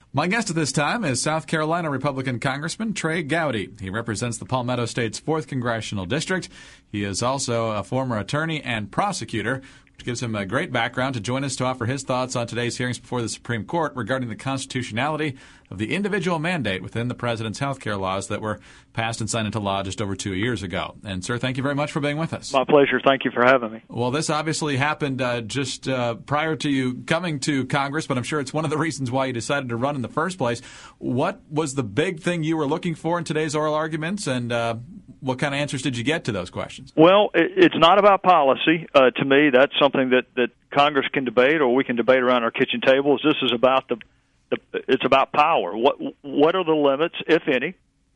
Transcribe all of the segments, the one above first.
My guest at this time is South Carolina Republican Congressman Trey Gowdy. He represents the Palmetto State's 4th Congressional District. He is also a former attorney and prosecutor, which gives him a great background to join us to offer his thoughts on today's hearings before the Supreme Court regarding the constitutionality of the individual mandate within the president's health care laws that were passed and signed into law just over 2 years ago. And, sir, thank you very much for being with us. My pleasure. Thank you for having me. Well, this obviously happened just prior to you coming to Congress, but I'm sure it's one of the reasons why you decided to run in the first place. What was the big thing you were looking for in today's oral arguments, and what kind of answers did you get to those questions? Well, it's not about policy. To me, that's something that Congress can debate, or we can debate around our kitchen tables. This is about it's about power. What are the limits, if any,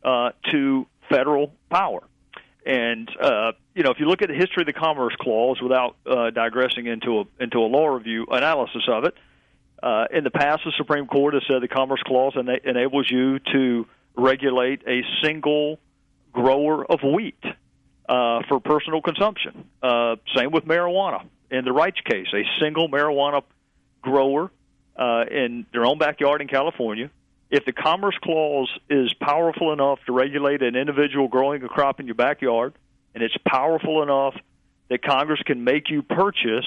to federal power? And if you look at the history of the Commerce Clause, without digressing into a law review analysis of it, in the past, the Supreme Court has said the Commerce Clause enables you to regulate a single grower of wheat for personal consumption. Same with marijuana. In the Reich case, a single marijuana grower in their own backyard in California, if the Commerce Clause is powerful enough to regulate an individual growing a crop in your backyard, and it's powerful enough that Congress can make you purchase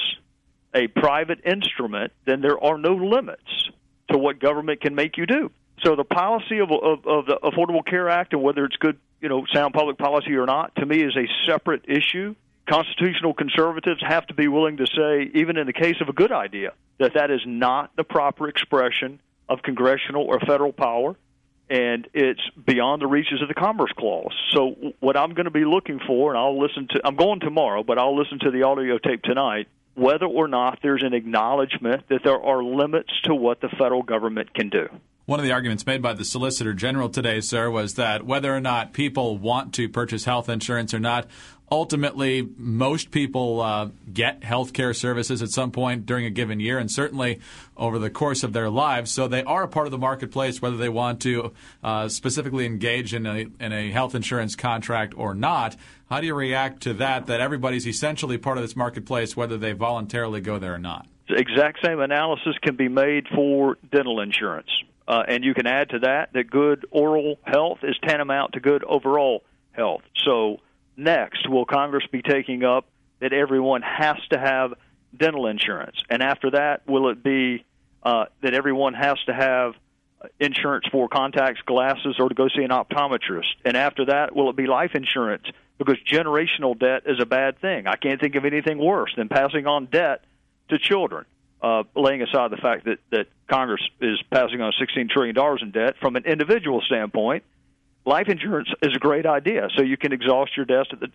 a private instrument, then there are no limits to what government can make you do. So the policy of the Affordable Care Act, and whether it's good, sound public policy or not, to me is a separate issue. Constitutional conservatives have to be willing to say, even in the case of a good idea, that is not the proper expression of congressional or federal power, and it's beyond the reaches of the Commerce Clause. So what I'm going to be looking for, and I'm going tomorrow, but I'll listen to the audio tape tonight, whether or not there's an acknowledgement that there are limits to what the federal government can do. One of the arguments made by the Solicitor General today, sir, was that whether or not people want to purchase health insurance or not, ultimately most people get health care services at some point during a given year, and certainly over the course of their lives. So they are a part of the marketplace, whether they want to specifically engage in a health insurance contract or not. How do you react to that everybody's essentially part of this marketplace, whether they voluntarily go there or not? The exact same analysis can be made for dental insurance. And you can add to that good oral health is tantamount to good overall health. So next, will Congress be taking up that everyone has to have dental insurance? And after that, will it be that everyone has to have insurance for contacts, glasses, or to go see an optometrist? And after that, will it be life insurance? Because generational debt is a bad thing. I can't think of anything worse than passing on debt to children. Laying aside the fact that Congress is passing on $16 trillion in debt, from an individual standpoint, life insurance is a great idea, so you can exhaust your debts at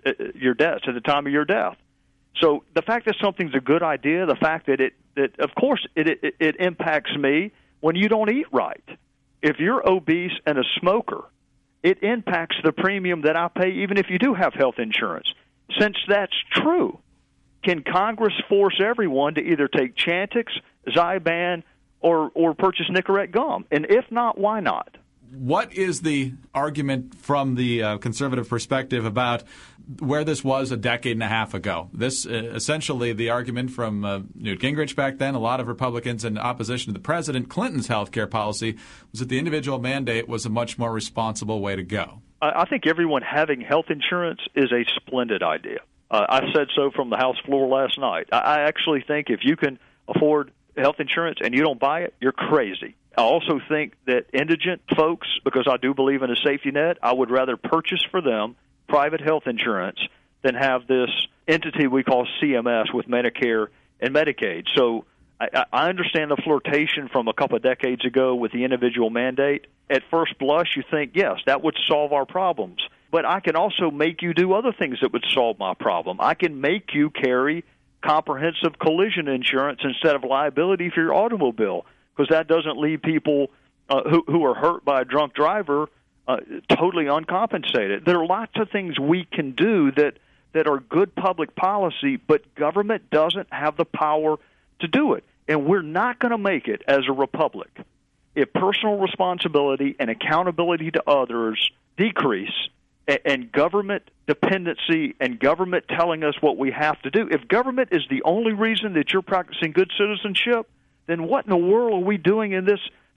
the time of your death. So the fact that something's a good idea, the fact that of course it impacts me when you don't eat right. If you're obese and a smoker, it impacts the premium that I pay even if you do have health insurance. Since that's true, can Congress force everyone to either take Chantix, Zyban, or purchase Nicorette gum? And if not, why not? What is the argument from the conservative perspective about where this was a decade and a half ago? This essentially the argument from Newt Gingrich back then, a lot of Republicans in opposition to the President Clinton's health care policy, was that the individual mandate was a much more responsible way to go. I think everyone having health insurance is a splendid idea. I said so from the House floor last night. I actually think if you can afford health insurance and you don't buy it, you're crazy. I also think that indigent folks, because I do believe in a safety net, I would rather purchase for them private health insurance than have this entity we call CMS with Medicare and Medicaid. So I understand the flirtation from a couple of decades ago with the individual mandate. At first blush, you think, yes, that would solve our problems. But I can also make you do other things that would solve my problem. I can make you carry comprehensive collision insurance instead of liability for your automobile, because that doesn't leave people who are hurt by a drunk driver totally uncompensated. There are lots of things we can do that are good public policy, but government doesn't have the power to do it. And we're not going to make it as a republic if personal responsibility and accountability to others decrease, and government dependency and government telling us what we have to do. If government is the only reason that you're practicing good citizenship, then what in the world are we doing in this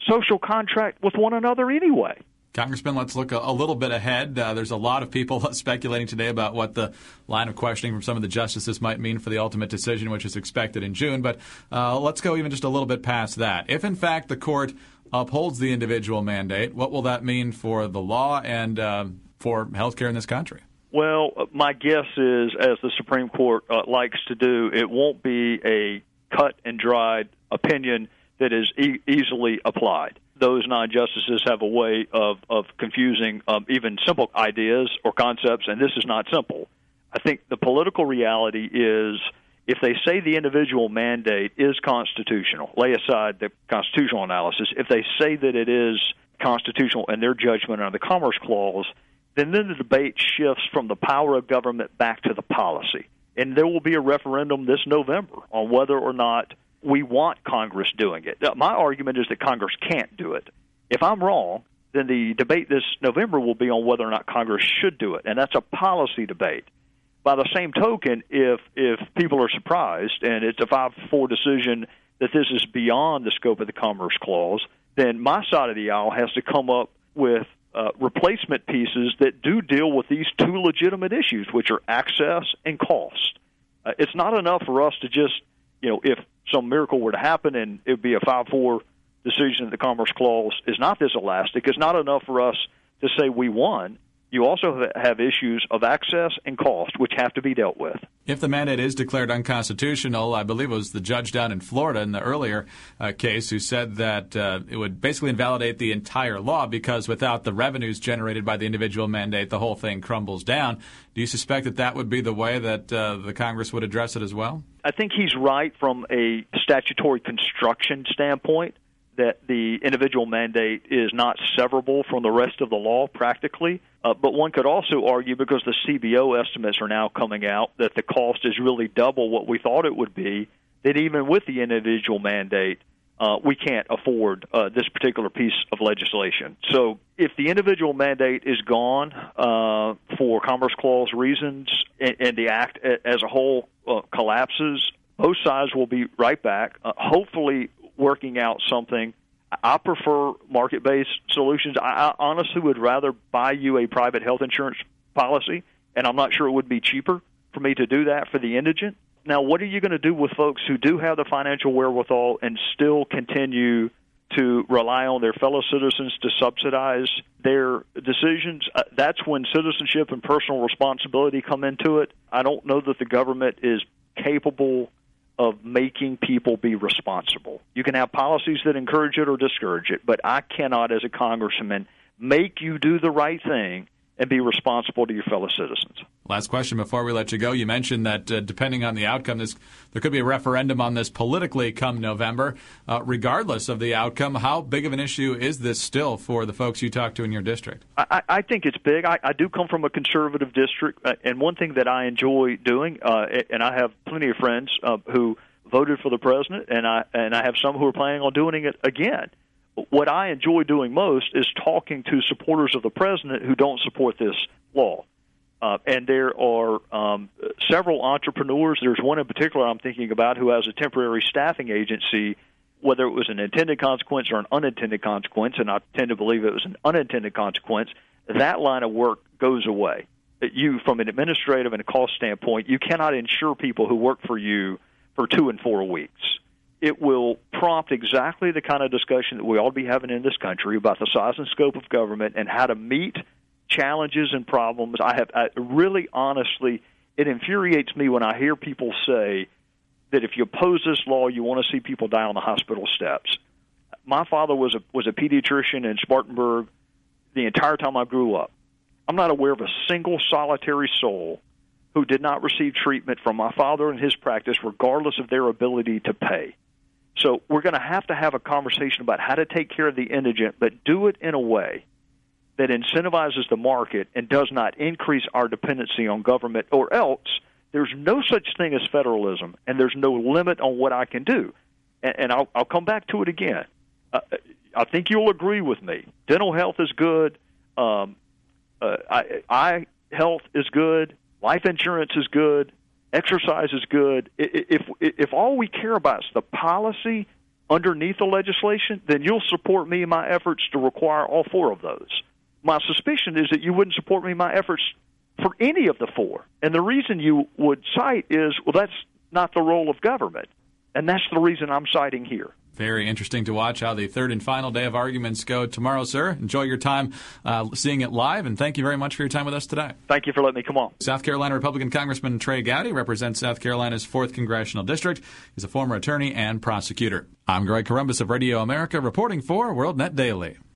social contract with one another anyway. Congressman, let's look a little bit ahead. There's a lot of people speculating today about what the line of questioning from some of the justices might mean for the ultimate decision, which is expected in June. But let's go even just a little bit past that. If, in fact, the court upholds the individual mandate, what will that mean for the law and for health care in this country? Well, my guess is, as the Supreme Court likes to do, it won't be a cut and dried opinion that is easily applied. Those 9 justices have a way of confusing even simple ideas or concepts, and this is not simple. I think the political reality is if they say the individual mandate is constitutional, lay aside the constitutional analysis, if they say that it is constitutional in their judgment under the Commerce Clause, then the debate shifts from the power of government back to the policy. And there will be a referendum this November on whether or not we want Congress doing it. My argument is that Congress can't do it. If I'm wrong, then the debate this November will be on whether or not Congress should do it, and that's a policy debate. By the same token, if people are surprised and it's a 5-4 decision that this is beyond the scope of the Commerce Clause, then my side of the aisle has to come up with replacement pieces that do deal with these 2 legitimate issues, which are access and cost. It's not enough for us to just, if some miracle were to happen and it would be a 5-4 decision that the Commerce Clause is not this elastic, it's not enough for us to say we won. You also have issues of access and cost, which have to be dealt with. If the mandate is declared unconstitutional, I believe it was the judge down in Florida in the earlier case who said that it would basically invalidate the entire law because without the revenues generated by the individual mandate, the whole thing crumbles down. Do you suspect that that would be the way that the Congress would address it as well? I think he's right from a statutory construction standpoint that the individual mandate is not severable from the rest of the law practically. But one could also argue, because the CBO estimates are now coming out, that the cost is really double what we thought it would be, that even with the individual mandate, we can't afford this particular piece of legislation. So if the individual mandate is gone for Commerce Clause reasons and the Act as a whole collapses, both sides will be right back, hopefully working out something. I prefer market-based solutions. I honestly would rather buy you a private health insurance policy, and I'm not sure it would be cheaper for me to do that for the indigent. Now, what are you going to do with folks who do have the financial wherewithal and still continue to rely on their fellow citizens to subsidize their decisions? That's when citizenship and personal responsibility come into it. I don't know that the government is capable of making people be responsible. You can have policies that encourage it or discourage it, but I cannot, as a congressman, make you do the right thing and be responsible to your fellow citizens. Last question before we let you go. You mentioned that depending on the outcome, there could be a referendum on this politically come November. Regardless of the outcome, how big of an issue is this still for the folks you talk to in your district? I think it's big. I do come from a conservative district, and one thing that I enjoy doing, and I have plenty of friends who voted for the president, and I have some who are planning on doing it again. What I enjoy doing most is talking to supporters of the president who don't support this law. And there are several entrepreneurs. There's one in particular I'm thinking about who has a temporary staffing agency, whether it was an intended consequence or an unintended consequence, and I tend to believe it was an unintended consequence. That line of work goes away. You, from an administrative and a cost standpoint, you cannot insure people who work for you for 2 and 4 weeks. It will prompt exactly the kind of discussion that we ought to be having in this country about the size and scope of government and how to meet challenges and problems. I really honestly, it infuriates me when I hear people say that if you oppose this law, you want to see people die on the hospital steps. My father was a pediatrician in Spartanburg the entire time I grew up. I'm not aware of a single solitary soul who did not receive treatment from my father and his practice, regardless of their ability to pay. So we're going to have a conversation about how to take care of the indigent, but do it in a way that incentivizes the market and does not increase our dependency on government, or else there's no such thing as federalism, and there's no limit on what I can do. And I'll come back to it again. I think you'll agree with me. Dental health is good. Eye health is good. Life insurance is good. Exercise is good. If all we care about is the policy, underneath the legislation, then you'll support me in my efforts to require all 4 of those. My suspicion is that you wouldn't support me in my efforts for any of the 4. And the reason you would cite is, well, that's not the role of government. And that's the reason I'm citing here. Very interesting to watch how the third and final day of arguments go tomorrow, sir. Enjoy your time seeing it live, and thank you very much for your time with us today. Thank you for letting me come on. South Carolina Republican Congressman Trey Gowdy represents South Carolina's 4th Congressional District. He's a former attorney and prosecutor. I'm Greg Corombos of Radio America, reporting for WorldNet Daily.